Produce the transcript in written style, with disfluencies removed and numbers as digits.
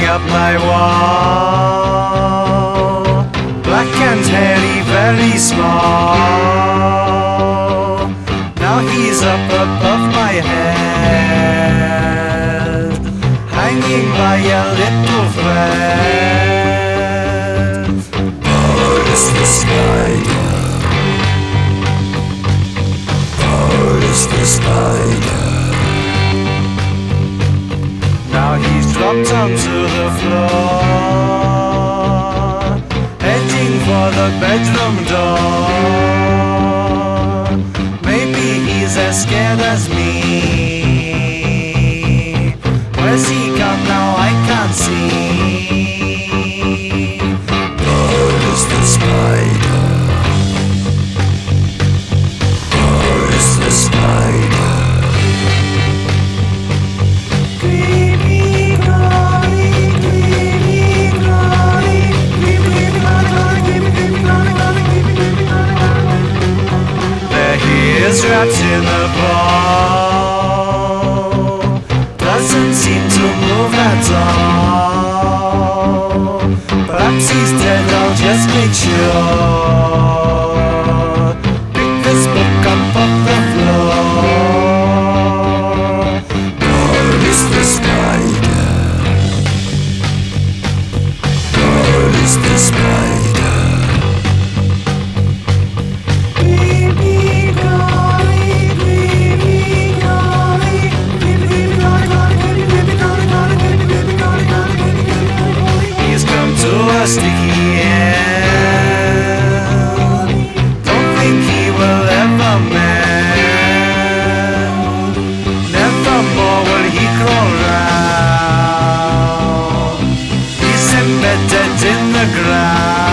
up my wall. Black and hairy, very small. Now he's up above my head, hanging by a little thread. Boris the spider. Boris the spider. Now he's dropped onto the floor, heading for the bedroom door. Maybe he's as scared as me. Where's he gone now? I can't see. Boris the spider. Boris the spider. Is wrapped in a ball, doesn't seem to move at all. Perhaps he's dead, I'll just make sure. Pick this book up off the floor. Boris the spider. Boris the spider. Sticky end. Don't think he will ever mend. Nevermore will he crawl round. He's embedded in the ground.